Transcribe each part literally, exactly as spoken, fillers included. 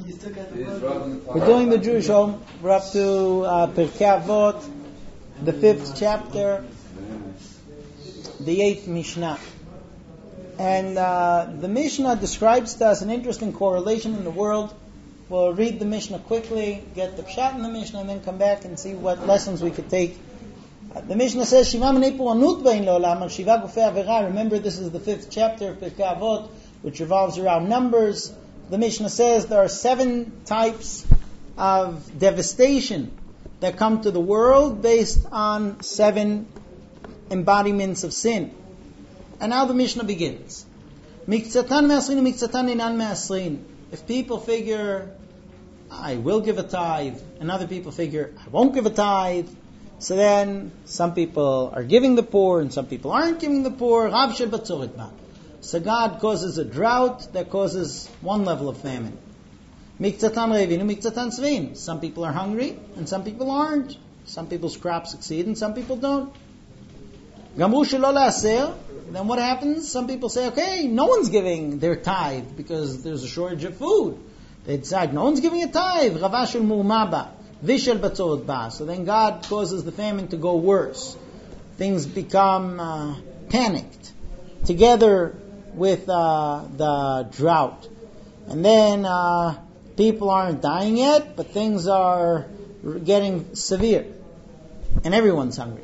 We're doing the Jewish Home. We're up to uh, Pirkei Avot, the fifth chapter, the eighth Mishnah. And uh, the Mishnah describes to us an interesting correlation in the world. We'll read the Mishnah quickly, get the pshat in the Mishnah, and then come back and see what lessons we could take. Uh, the Mishnah says, Shiva minei puranut bein le'olam, al shiva gufei avera. Remember, this is the fifth chapter of Pirkei Avot, which revolves around numbers. The Mishnah says there are seven types of devastation that come to the world based on seven embodiments of sin. And now the Mishnah begins. Miktsatan me'asrin, miktsatan inan me'asrin. If people figure, I will give a tithe, and other people figure, I won't give a tithe, so then some people are giving the poor and some people aren't giving the poor. Rav shebatzoret ba. So God causes a drought that causes one level of famine. Miktsatan revinu, miktsatan svin. Some people are hungry and some people aren't. Some people's crops succeed and some people don't. Gamru shelo la'aser. Then what happens? Some people say, okay, no one's giving their tithe because there's a shortage of food. They decide no one's giving a tithe. Ravashul murmaba, vishel batzoret ba. So then God causes the famine to go worse. Things become uh, panicked together with uh, the drought. And then uh, people aren't dying yet, but things are getting severe. And everyone's hungry.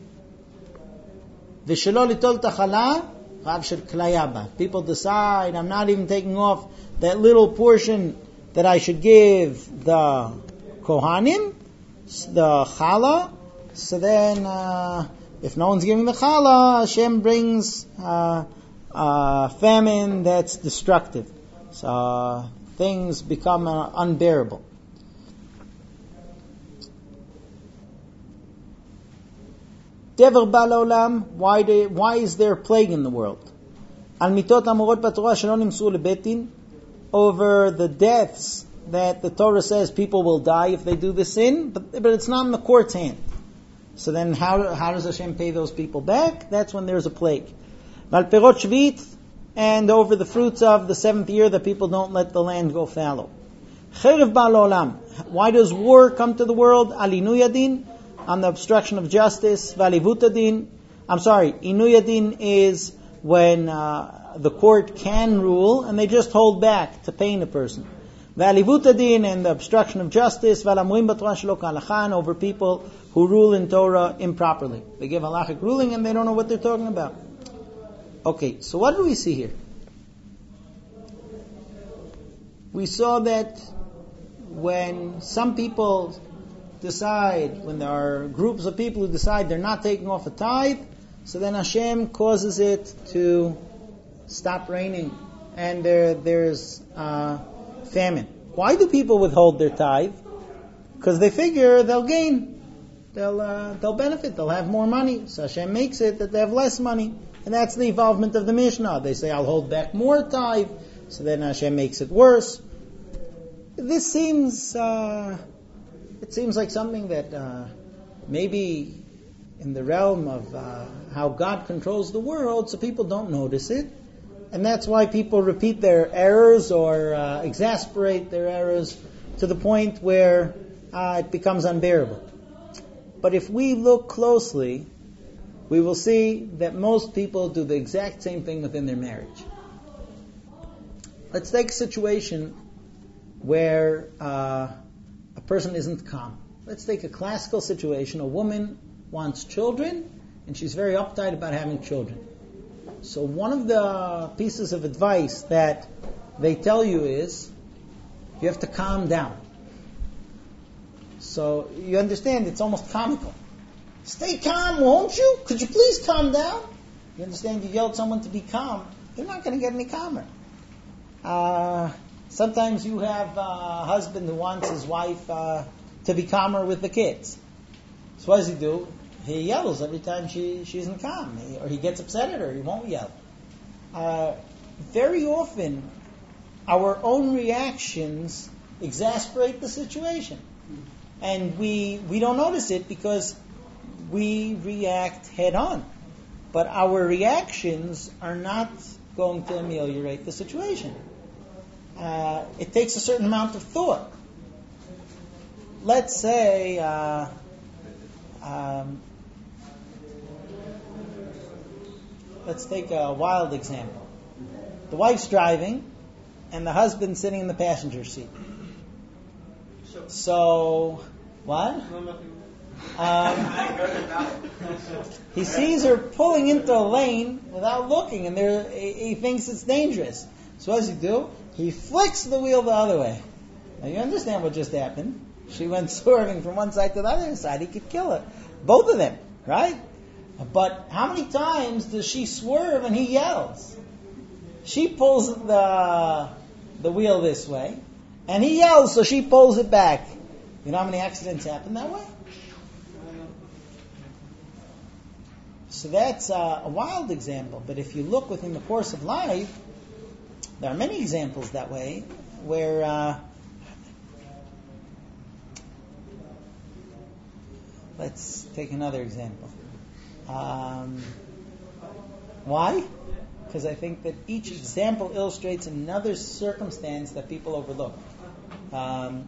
V'shelo litol tachala, rav shel klayaba. People decide, I'm not even taking off that little portion that I should give the kohanim, the challah. So then, uh, if no one's giving the challah, Hashem brings uh, uh, famine that's destructive. So uh, things become uh, unbearable. Dever ba la'olam, why do, why is there plague in the world? Al mitot amorot b'Torah shelo nimsu lebetin, over the deaths that the Torah says people will die if they do the sin, but, but it's not in the court's hand. So then how how does Hashem pay those people back? That's when there's a plague. Val perot shvit, and over the fruits of the seventh year that people don't let the land go fallow. Cherev ba la'olam, why does war come to the world? Al inui adin, on the obstruction of justice. Valivutadin, I'm sorry, inuyadin is when uh, the court can rule and they just hold back to pain a person. Valivutadin and the obstruction of justice. Valamuim b'Torah shelo k'halakha, over people who rule in Torah improperly. They give halachic ruling and they don't know what they're talking about. Okay, so what do we see here? We saw that when some people decide, when there are groups of people who decide they're not taking off a tithe, so then Hashem causes it to stop raining and there there's uh, famine. Why do people withhold their tithe? Because they figure they'll gain, they'll uh, they'll benefit, they'll have more money. So Hashem makes it that they have less money, and that's the involvement of the Mishnah. They say, I'll hold back more tithe, so then Hashem makes it worse. This seems uh, It seems like something that uh, maybe in the realm of uh, how God controls the world, so people don't notice it. And that's why people repeat their errors or uh, exasperate their errors to the point where uh, it becomes unbearable. But if we look closely, we will see that most people do the exact same thing within their marriage. Let's take a situation where Uh, a person isn't calm. Let's take a classical situation. A woman wants children, and she's very uptight about having children. So one of the pieces of advice that they tell you is, you have to calm down. So you understand, it's almost comical. Stay calm, won't you? Could you please calm down? You understand, you yell at someone to be calm, you're not going to get any calmer. Uh... Sometimes you have a husband who wants his wife uh, to be calmer with the kids. So what does he do? He yells every time she, she isn't calm. He, or he gets upset at her. He won't yell. Uh, very often, our own reactions exasperate the situation. And we, we don't notice it because we react head on. But our reactions are not going to ameliorate the situation. uh, it takes a certain amount of thought. Let's say, uh, um, let's take a wild example. The wife's driving, and the husband's sitting in the passenger seat. So, what? Um, he sees her pulling into a lane without looking, and there he thinks it's dangerous. So what does he do? He flicks the wheel the other way. Now you understand what just happened. She went swerving from one side to the other side. He could kill her. Both of them, right? But how many times does she swerve and he yells? She pulls the the wheel this way, and he yells, so she pulls it back. You know how many accidents happen that way? So that's uh, a wild example. But if you look within the course of life, there are many examples that way, where uh, let's take another example. Um, why? Because I think that each example illustrates another circumstance that people overlook. Um,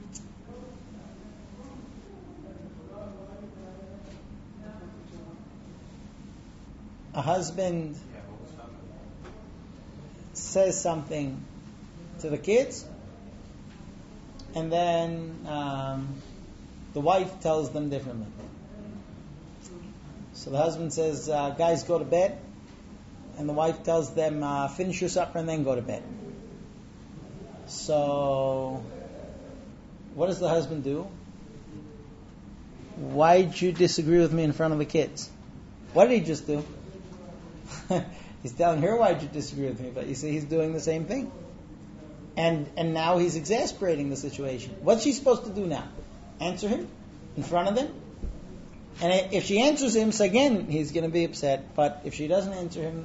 a husband says something to the kids, and then um, the wife tells them differently. So the husband says, uh, guys, go to bed. And the wife tells them, uh, finish your supper and then go to bed. So, what does the husband do? Why'd you disagree with me in front of the kids? What did he just do? He's telling her, why'd you disagree with me? But you see, he's doing the same thing. And and now he's exasperating the situation. What's she supposed to do now? Answer him in front of them? And if she answers him, so again, he's going to be upset. But if she doesn't answer him,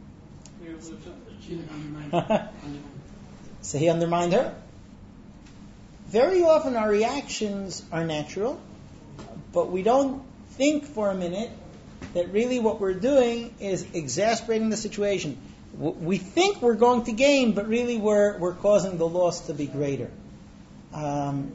so he undermined her. Very often our reactions are natural, but we don't think for a minute that really what we're doing is exasperating the situation. We think we're going to gain, but really we're we're causing the loss to be greater. Um,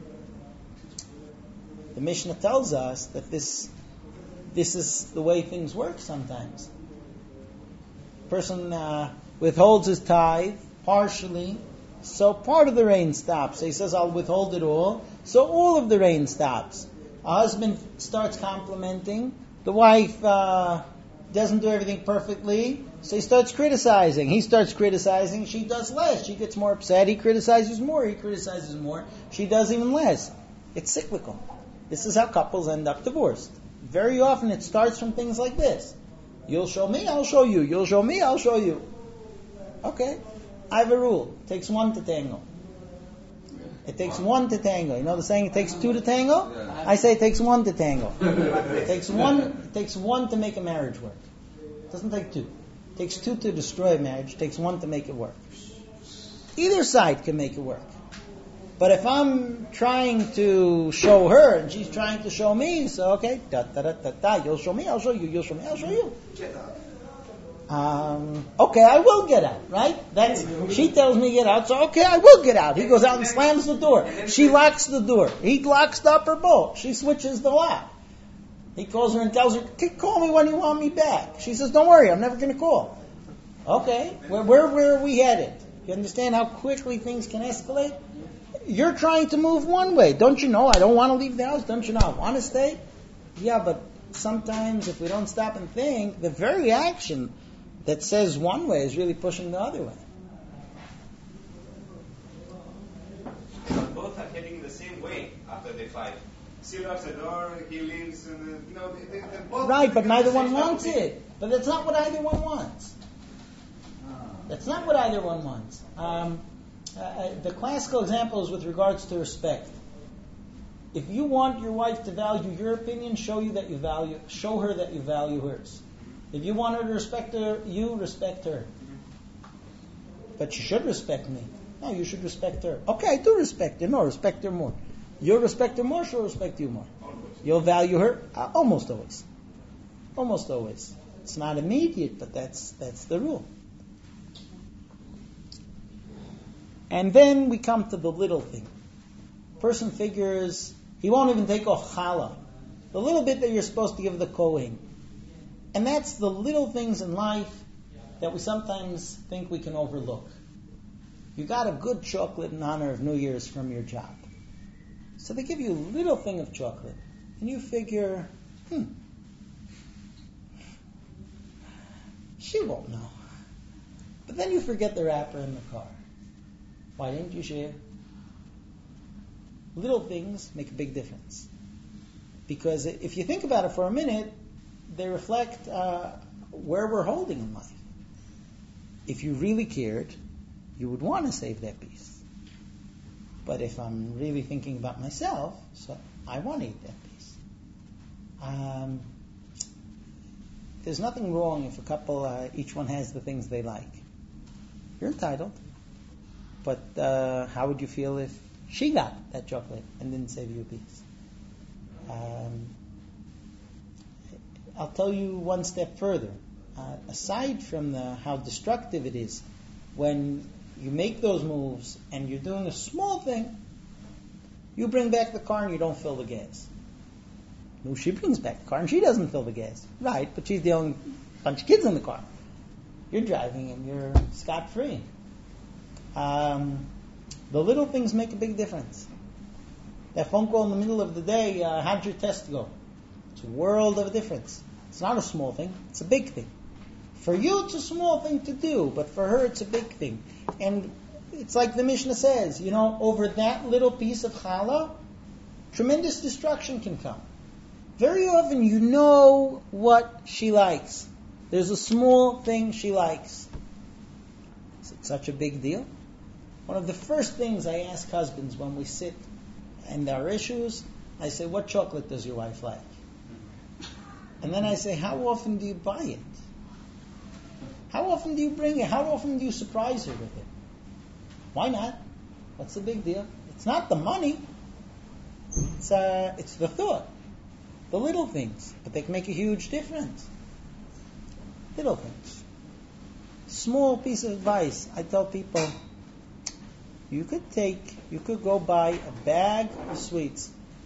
the Mishnah tells us that this this is the way things work sometimes. Person uh, withholds his tithe partially, so part of the rain stops. So he says, I'll withhold it all, so all of the rain stops. A husband starts complimenting. The wife uh, doesn't do everything perfectly, so he starts criticizing. He starts criticizing. She does less. She gets more upset. He criticizes more. He criticizes more. She does even less. It's cyclical. This is how couples end up divorced. Very often it starts from things like this. You'll show me, I'll show you. You'll show me, I'll show you. Okay. I have a rule. It takes one to tango. It takes one to tango. You know the saying, it takes two to tango? I say it takes one to tango. It takes one, it takes one to make a marriage work. It doesn't take two. It takes two to destroy a marriage. It takes one to make it work. Either side can make it work. But if I'm trying to show her and she's trying to show me, so okay, da da da da da, you'll show me, I'll show you, you'll show me, I'll show you. Um, okay, I will get out, right? That's she tells me to get out, so okay, I will get out. He goes out and slams the door. She locks the door. He locks the upper bolt. She switches the lock. He calls her and tells her, call me when you want me back. She says, don't worry, I'm never going to call. Okay, where, where where are we headed? You understand how quickly things can escalate? You're trying to move one way. Don't you know I don't want to leave the house? Don't you know I want to stay? Yeah, but sometimes if we don't stop and think, the very action that says one way is really pushing the other way. Both are heading the same way after they fight. She locks the door, he leaves, and uh, you know, they, they both... Right, but neither one wants it. But that's not what either one wants. That's not what either one wants. Um, uh, the classical example is with regards to respect. If you want your wife to value your opinion, show you that you value, show her that you value hers. If you want her to respect her, you respect her. But you should respect me. No, you should respect her. Okay, I do respect her. No, respect her more. You'll respect her more, she'll respect you more. You'll value her uh, almost always. Almost always. It's not immediate, but that's that's the rule. And then we come to the little thing. Person figures he won't even take off challah, the little bit that you're supposed to give the Kohen. And that's the little things in life that we sometimes think we can overlook. You got a good chocolate in honor of New Year's from your job. So they give you a little thing of chocolate. And you figure, hmm, she won't know. But then you forget the wrapper in the car. Why didn't you share? Little things make a big difference. Because if you think about it for a minute, they reflect uh, where we're holding in life. If you really cared, you would want to save that piece. But if I'm really thinking about myself, so I want to eat that piece. Um, there's nothing wrong if a couple, uh, each one has the things they like. You're entitled. But uh, how would you feel if she got that chocolate and didn't save you a piece? Um, I'll tell you one step further. Uh, aside from the how destructive it is when you make those moves and you're doing a small thing, you bring back the car and you don't fill the gas. No, she brings back the car and she doesn't fill the gas. Right, but she's the only bunch of kids in the car. You're driving and you're scot-free. Um, the little things make a big difference. That phone call in the middle of the day, uh, how'd your test go? It's a world of a difference. It's not a small thing, it's a big thing. For you, it's a small thing to do, but for her, it's a big thing. And it's like the Mishnah says, you know, over that little piece of challah, tremendous destruction can come. Very often, you know what she likes. There's a small thing she likes. Is it such a big deal? One of the first things I ask husbands when we sit and there are issues, I say, what chocolate does your wife like? And then I say, how often do you buy it? How often do you bring it? How often do you surprise her with it? Why not? What's the big deal? It's not the money. It's uh, it's the thought. The little things. But they can make a huge difference. Little things. Small piece of advice. I tell people, you could take, you could go buy a bag of sweets,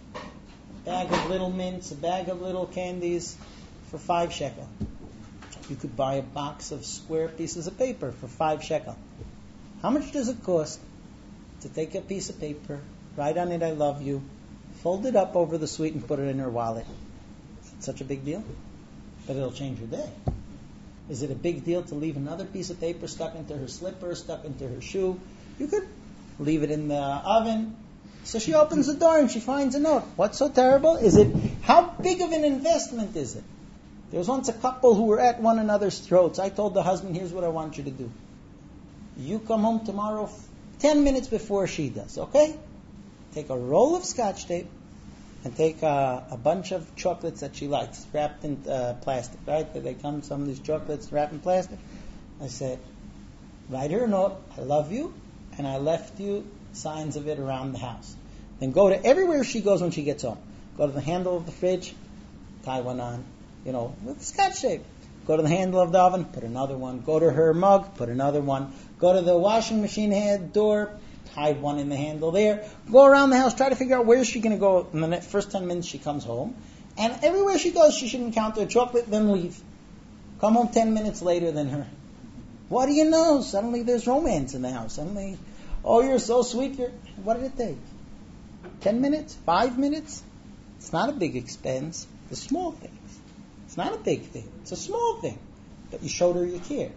a bag of little mints, a bag of little candies for five shekel. You could buy a box of square pieces of paper for five shekel. How much does it cost to take a piece of paper, write on it, I love you, fold it up over the sweet and put it in her wallet? Is it such a big deal? But it'll change her day. Is it a big deal to leave another piece of paper stuck into her slipper, stuck into her shoe? You could leave it in the oven. So she opens the door and she finds a note. What's so terrible? Is it, how big of an investment is it? There was once a couple who were at one another's throats. I told the husband, here's what I want you to do. You come home tomorrow ten minutes before she does, okay? Take a roll of Scotch tape and take a, a bunch of chocolates that she likes, wrapped in uh, plastic, right? They come, some of these chocolates wrapped in plastic. I said, write her a note, I love you, and I left you signs of it around the house. Then go to everywhere she goes when she gets home. Go to the handle of the fridge, tie one on, you know, with Scotch tape. Go to the handle of the oven, put another one. Go to her mug, put another one. Go to the washing machine head door, hide one in the handle there. Go around the house, try to figure out where is she going to go in the first ten minutes she comes home. And everywhere she goes, she should encounter a chocolate, then leave. Come home ten minutes later than her. What do you know? Suddenly there's romance in the house. Suddenly, oh, you're so sweet. You're... What did it take? Ten minutes? Five minutes? It's not a big expense. The small things. It's not a big thing. It's a small thing. But you showed her you care.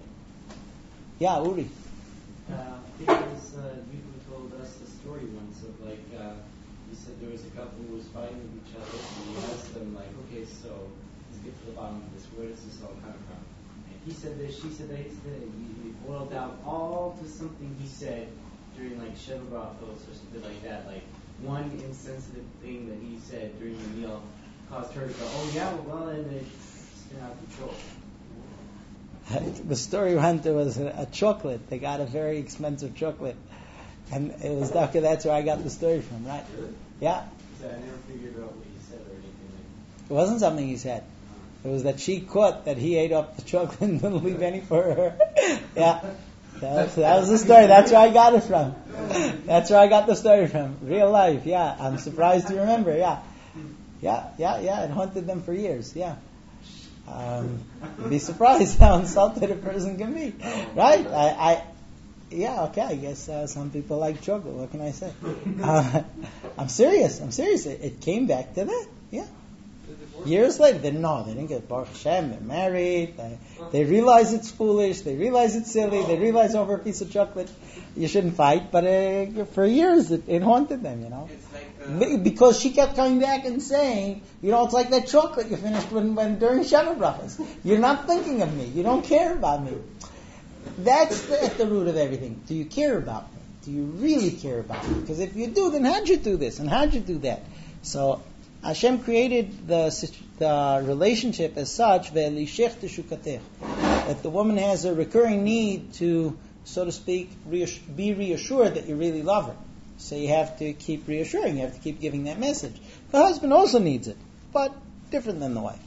Yeah, Uri. Uh, I think it was uh, you who told us the story once of like, uh, you said there was a couple who was fighting with each other, and you asked them like, okay, so let's get to the bottom of this. Where does this all come from? And he said this, she said that. He said that. You boiled down all to something he said during like Sheva Brachos or something like that. Like one insensitive thing that he said during the meal caused her to go, oh yeah, well, and it spin out of control. The story went, there was a, a chocolate. They got a very expensive chocolate. And it was Daka, that's where I got the story from, right? Really? Yeah. So I never figured out what he said or anything like It wasn't something he said. It was that she caught that he ate up the chocolate and didn't leave any for her. Yeah. That's, that was the story. That's where I got it from. That's where I got the story from. Real life, yeah. I'm surprised you remember, yeah. Yeah, yeah, yeah. It haunted them for years, yeah. Um, you'd be surprised how insulted a person can be, right? I, I yeah, okay. I guess uh, some people like chocolate. What can I say? Uh, I'm serious. I'm serious. It, it came back to that, yeah. Years later, they no, they didn't get Baruch Hashem. They're married. They, they realize it's foolish. They realize it's silly. They realize over a piece of chocolate you shouldn't fight. But uh, for years, it, it haunted them, you know. Like, because she kept coming back and saying, you know, it's like that chocolate you finished when, when during Sheva Brachas. You're not thinking of me. You don't care about me. That's the, at the root of everything. Do you care about me? Do you really care about me? Because if you do, then how'd you do this and how'd you do that? So Hashem created the, the relationship as such that the woman has a recurring need to, so to speak, reassure, be reassured that you really love her. So you have to keep reassuring. You have to keep giving that message. The husband also needs it, but different than the wife.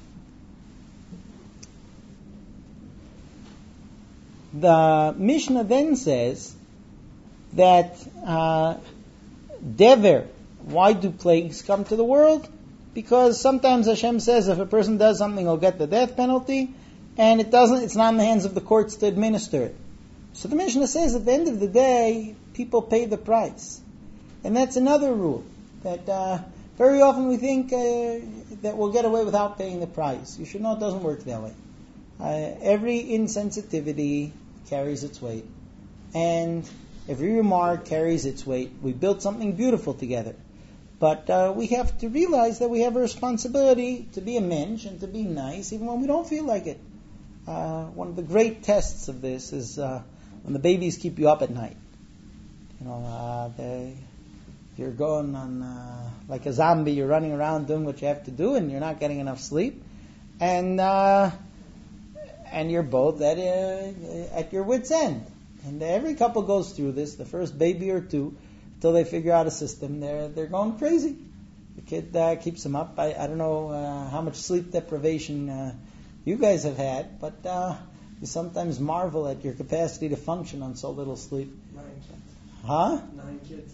The Mishnah then says that uh, Dever, why do plagues come to the world? Because sometimes Hashem says if a person does something, he'll get the death penalty, and it doesn't. It's not in the hands of the courts to administer it. So the Mishnah says at the end of the day, people pay the price. And that's another rule, that uh, very often we think uh, that we'll get away without paying the price. You should know it doesn't work that way. Uh, every insensitivity carries its weight, and every remark carries its weight. We built something beautiful together, but uh, we have to realize that we have a responsibility to be a mensch and to be nice, even when we don't feel like it. Uh, one of the great tests of this is uh, when the babies keep you up at night. You know, uh, they... You're going on uh, like a zombie. You're running around doing what you have to do, and you're not getting enough sleep, and uh, and you're both at uh, at your wit's end. And every couple goes through this. The first baby or two, until they figure out a system, they're they're going crazy. The kid uh, keeps them up. I, I don't know uh, how much sleep deprivation uh, you guys have had, but uh, you sometimes marvel at your capacity to function on so little sleep. Nine kids. Huh? Nine kids.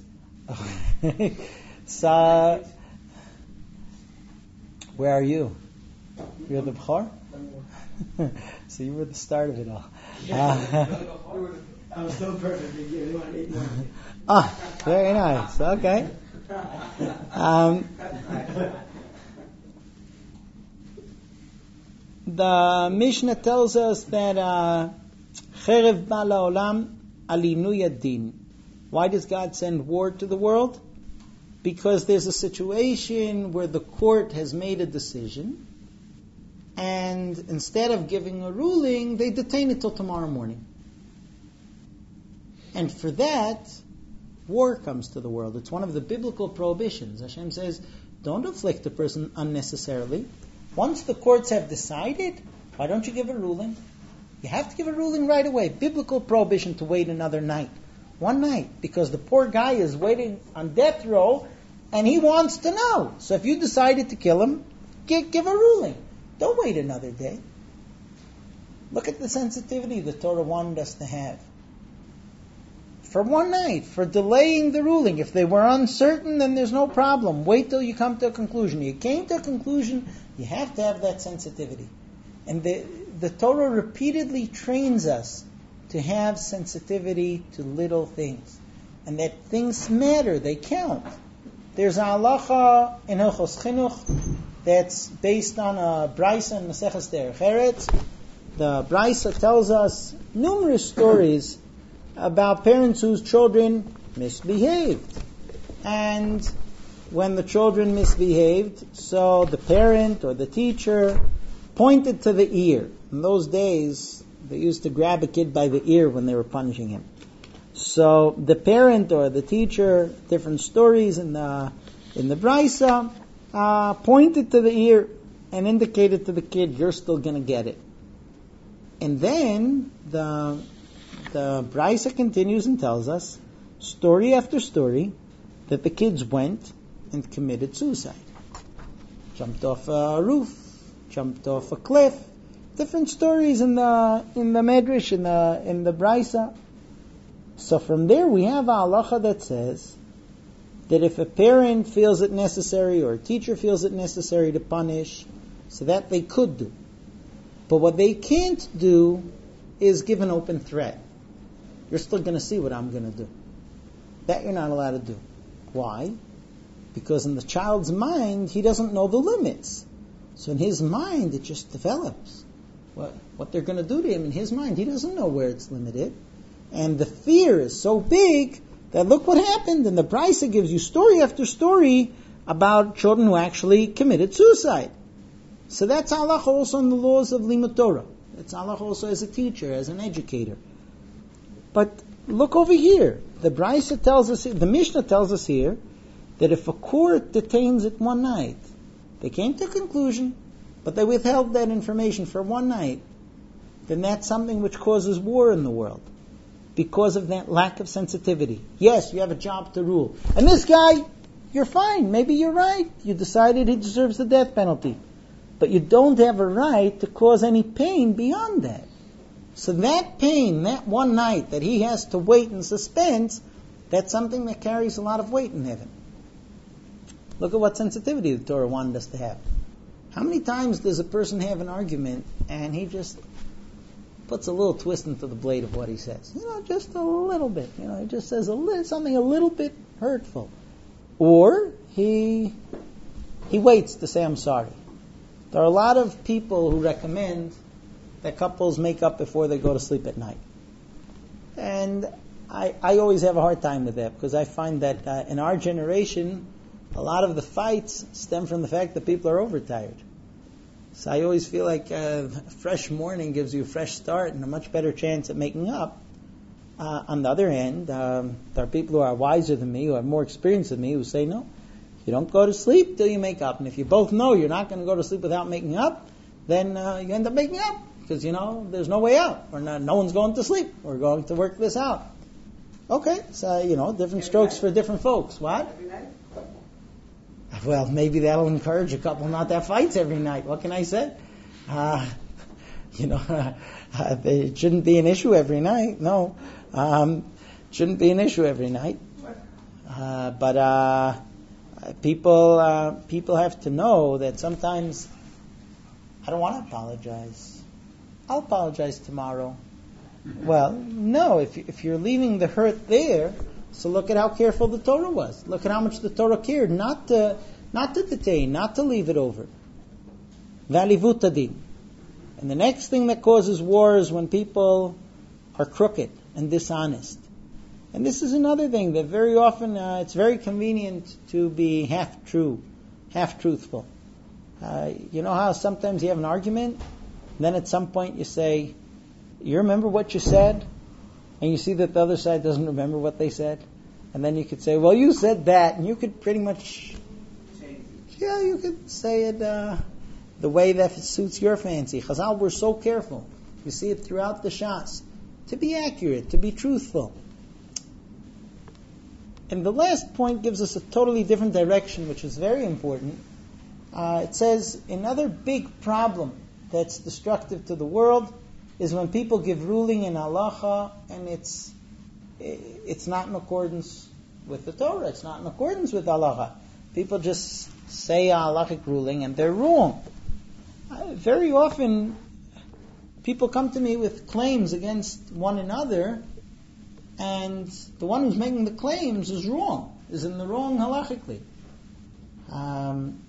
So, where are you? You're the B'chor? So you were the start of it all. Uh, I was so perfect. You want eight more. Ah, very nice. Okay. Um, the Mishnah tells us that Cherev ba la'olam al inui ad-din. Why does God send war to the world? Because there's a situation where the court has made a decision, and instead of giving a ruling, they detain it till tomorrow morning. And for that, war comes to the world. It's one of the biblical prohibitions. Hashem says, don't afflict a person unnecessarily. Once the courts have decided, why don't you give a ruling? You have to give a ruling right away. Biblical prohibition to wait another night. One night, because the poor guy is waiting on death row, and he wants to know. So if you decided to kill him, give, give a ruling. Don't wait another day. Look at the sensitivity the Torah wanted us to have. For one night, for delaying the ruling. If they were uncertain, then there's no problem. Wait till you come to a conclusion. You came to a conclusion, you have to have that sensitivity. And the, the Torah repeatedly trains us to have sensitivity to little things. And that things matter, they count. There's a halacha in Hilchos Chinuch that's based on a Brisa in Maseches Derech Eretz. The Brisa tells us numerous stories about parents whose children misbehaved. And when the children misbehaved, so the parent or the teacher pointed to the ear. In those days, they used to grab a kid by the ear when they were punishing him. So the parent or the teacher, different stories in the in the Brisa, uh, pointed to the ear and indicated to the kid, "You're still going to get it." And then the the Brisa continues and tells us, story after story, that the kids went and committed suicide, jumped off a roof, jumped off a cliff. Different stories in the in the Medrash, in the in the Brisa. So from there we have a halacha that says that if a parent feels it necessary or a teacher feels it necessary to punish, so that they could do. But what they can't do is give an open threat. You're still going to see what I'm going to do. That you're not allowed to do. Why? Because in the child's mind, he doesn't know the limits. So in his mind, it just develops. What, what they're going to do to him in his mind, he doesn't know where it's limited. And the fear is so big that look what happened. And the Brisa gives you story after story about children who actually committed suicide. So that's Allah also in the laws of Limud Torah. That's Allah also as a teacher, as an educator. But look over here. The Brisa tells us, the Mishnah tells us here, that if a court detains it one night, they came to a conclusion, but they withheld that information for one night, then that's something which causes war in the world. Because of that lack of sensitivity. Yes, you have a job to rule. And this guy, you're fine. Maybe you're right. You decided he deserves the death penalty. But you don't have a right to cause any pain beyond that. So that pain, that one night that he has to wait in suspense, that's something that carries a lot of weight in heaven. Look at what sensitivity the Torah wanted us to have. How many times does a person have an argument and he just puts a little twist into the blade of what he says? You know, just a little bit. You know, he just says a li- something a little bit hurtful. Or he he waits to say, I'm sorry. There are a lot of people who recommend that couples make up before they go to sleep at night. And I, I always have a hard time with that because I find that uh, in our generation, a lot of the fights stem from the fact that people are overtired. So I always feel like a fresh morning gives you a fresh start and a much better chance at making up. Uh, on the other hand, um, there are people who are wiser than me, who have more experience than me, who say, no, you don't go to sleep till you make up. And if you both know you're not going to go to sleep without making up, then uh, you end up making up. Because, you know, there's no way out. Or not, no one's going to sleep. We're going to work this out. Okay, so, you know, different strokes for different folks. What? Well, maybe that'll encourage a couple not to have fights every night. What can I say? Uh, you know, uh, it shouldn't be an issue every night. No. Um, shouldn't be an issue every night. Uh, but uh, people uh, people have to know that sometimes I don't want to apologize. I'll apologize tomorrow. Well, no, if, you, if you're leaving the hurt there, so look at how careful the Torah was. Look at how much the Torah cared not to not to detain, not to leave it over. Valivutadin. And the next thing that causes war is when people are crooked and dishonest. And this is another thing that very often uh, it's very convenient to be half true, half truthful. Uh, you know how sometimes you have an argument, and then at some point you say, you remember what you said? And you see that the other side doesn't remember what they said. And then you could say, well, you said that. And you could pretty much, yeah, you could say it uh, the way that suits your fancy. Chazal were so careful. You see it throughout the Shas. To be accurate, to be truthful. And the last point gives us a totally different direction, which is very important. Uh, it says, another big problem that's destructive to the world is when people give ruling in halacha and it's it's not in accordance with the Torah. It's not in accordance with halacha. People just say a halachic ruling and they're wrong. Uh, very often, people come to me with claims against one another, and the one who's making the claims is wrong, is in the wrong halachically. Um,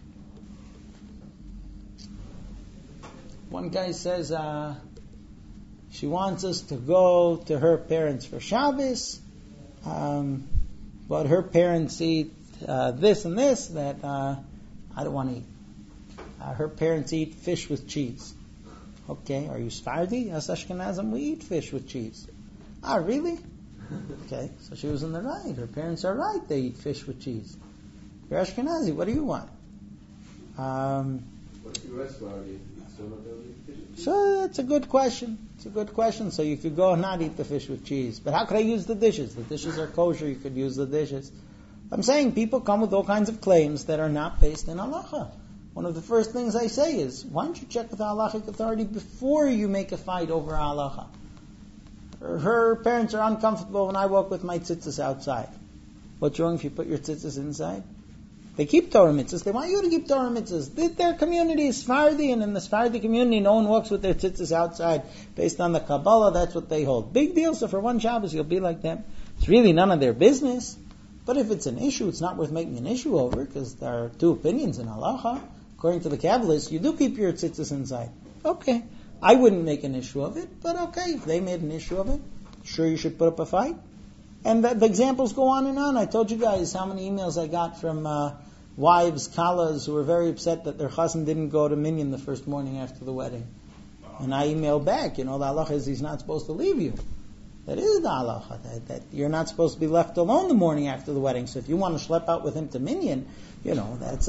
one guy says, uh, she wants us to go to her parents for Shabbos, um, but her parents eat uh, this and this that uh, I don't want to eat. Uh, her parents eat fish with cheese. Okay, are you Sephardi? As Ashkenazim, we eat fish with cheese. Ah, really? Okay, so she was in the right. Her parents are right. They eat fish with cheese. You're Ashkenazi. What do you want? Um, what if you were Sephardi? Still not going to eat fish with cheese? So that's a good question. It's a good question. So you could go and not eat the fish with cheese. But how could I use the dishes? The dishes are kosher. You could use the dishes. I'm saying people come with all kinds of claims that are not based in halacha. One of the first things I say is, why don't you check with the halachic authority before you make a fight over halacha? her, her parents are uncomfortable when I walk with my tzitzis outside. What's wrong if you put your tzitzis inside? They keep Torah mitzvahs. They want you to keep Torah mitzvahs. Their community is Sephardi, and in the Sephardi community, no one walks with their tzitzis outside. Based on the Kabbalah, that's what they hold. Big deal. So for one Shabbos, you'll be like them. It's really none of their business. But if it's an issue, it's not worth making an issue over, because there are two opinions in halacha. According to the Kabbalists, you do keep your tzitzis inside. Okay. I wouldn't make an issue of it, but okay, if they made an issue of it, sure you should put up a fight. And the, the examples go on and on. I told you guys how many emails I got from uh, wives, kalas, who were very upset that their chassan didn't go to minyan the first morning after the wedding. And I emailed back, you know, the halacha is he's not supposed to leave you. That is the halacha, that, that you're not supposed to be left alone the morning after the wedding. So if you want to schlep out with him to minyan, you know, that's,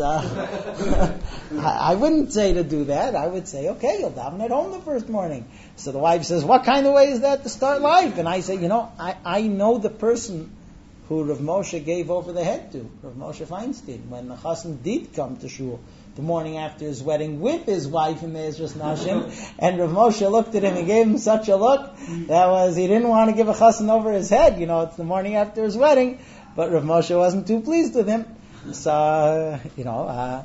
uh, I, I wouldn't say to do that. I would say, okay, you'll daven at home the first morning. So the wife says, what kind of way is that to start life? And I say, you know, I, I know the person who Rav Moshe gave over the head to, Rav Moshe Feinstein, when the chassan did come to shul the morning after his wedding with his wife in the Ezras Nashim, and Rav Moshe looked at him and gave him such a look that was, he didn't want to give a chassan over his head. You know, it's the morning after his wedding, but Rav Moshe wasn't too pleased with him. So, uh, you know, uh,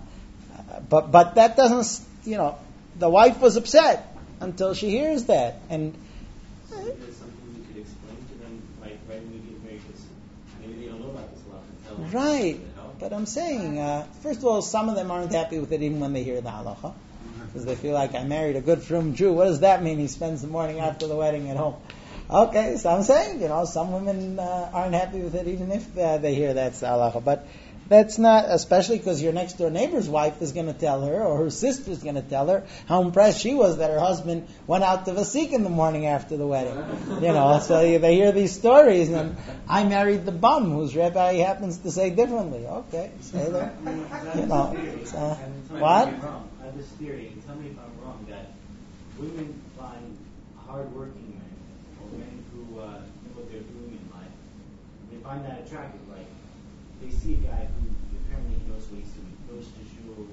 but but that doesn't, you know, the wife was upset until she hears that. And so there's something you could explain to them, like right when you get married, because maybe they don't know about this a lot. And tell them right, but I'm saying, uh, first of all, some of them aren't happy with it even when they hear the halacha, because they feel like I married a good frum Jew. What does that mean? He spends the morning after the wedding at home. Okay, so I'm saying, you know, some women uh, aren't happy with it even if uh, they hear that's the halacha, but that's not, especially because your next door neighbor's wife is going to tell her, or her sister's going to tell her how impressed she was that her husband went out to Vasik in the morning after the wedding. You know, so they hear these stories, and I married the bum, whose rabbi happens to say differently. Okay, say that. You know, uh, what? I have this theory, and tell me if I'm wrong, that women find hard-working men, or men who uh, know what they're doing in life, they find that attractive. Like, they see a guy who apparently he knows what he's doing, goes to shul,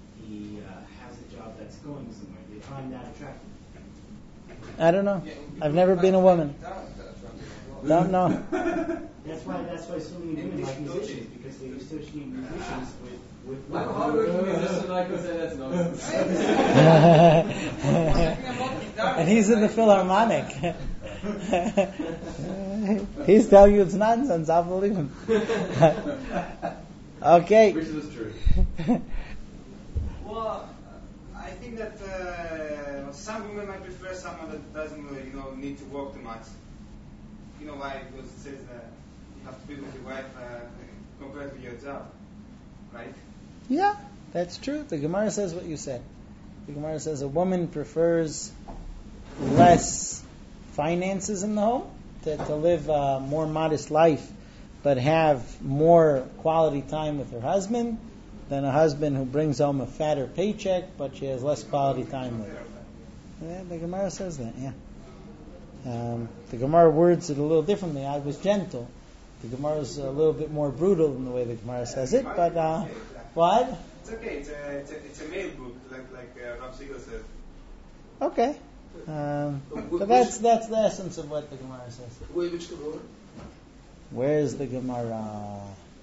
he uh, has a job that's going somewhere. They find that attractive. I don't know. I've never been a woman. Don't know. That's why. That's why so many women like musicians, because they associate musicians with with. I'm a hard-working musician, I could say that's nonsense. And he's in the Philharmonic. He's telling you it's nonsense. I'll believe him. Okay. Which is true. Well, I think that uh, some women might prefer someone that doesn't, uh, you know, need to work too much. You know why? Because it says that you have to be with your wife uh, compared to your job, right? Yeah, that's true. The Gemara says what you said. The Gemara says a woman prefers less finances in the home, to, to live a more modest life, but have more quality time with her husband, than a husband who brings home a fatter paycheck, but she has less quality time with her. Yeah, the Gemara says that, yeah. Um, the Gemara words it a little differently. I was gentle. The Gemara is a little bit more brutal than the way the Gemara says it, but uh, what? It's okay. It's a, it's a, it's a male book, like like uh, Rav Siegel said. Okay. Um, but that's that's the essence of what the Gemara says. Wait, which Gemara? Where's the Gemara?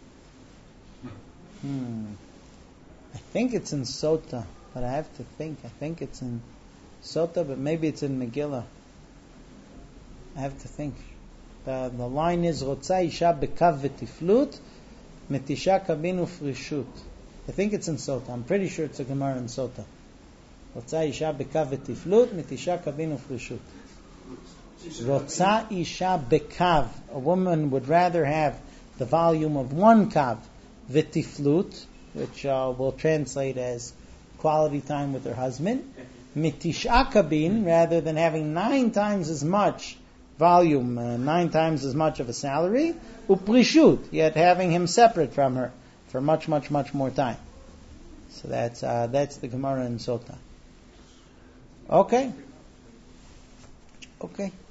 Hmm. I think it's in Sota, but I have to think. I think it's in Sota, but maybe it's in Megillah. I have to think. The, the line is Rotza Isha Bekav V'Tiflut Metisha Kabin Ufrishut. I think it's in Sota. I'm pretty sure it's a Gemara in Sota. Rotza Isha Bekav V'Tiflut Metisha Kabin Ufrishut. Rotza Isha Bekav. A woman would rather have the volume of one kav V'Tiflut, which uh, will translate as quality time with her husband. Mitisha Kabin, rather than having nine times as much volume, uh, nine times as much of a salary, uprishut, yet having him separate from her for much, much, much more time. So that's uh, that's the Gemara in Sota. Okay. Okay.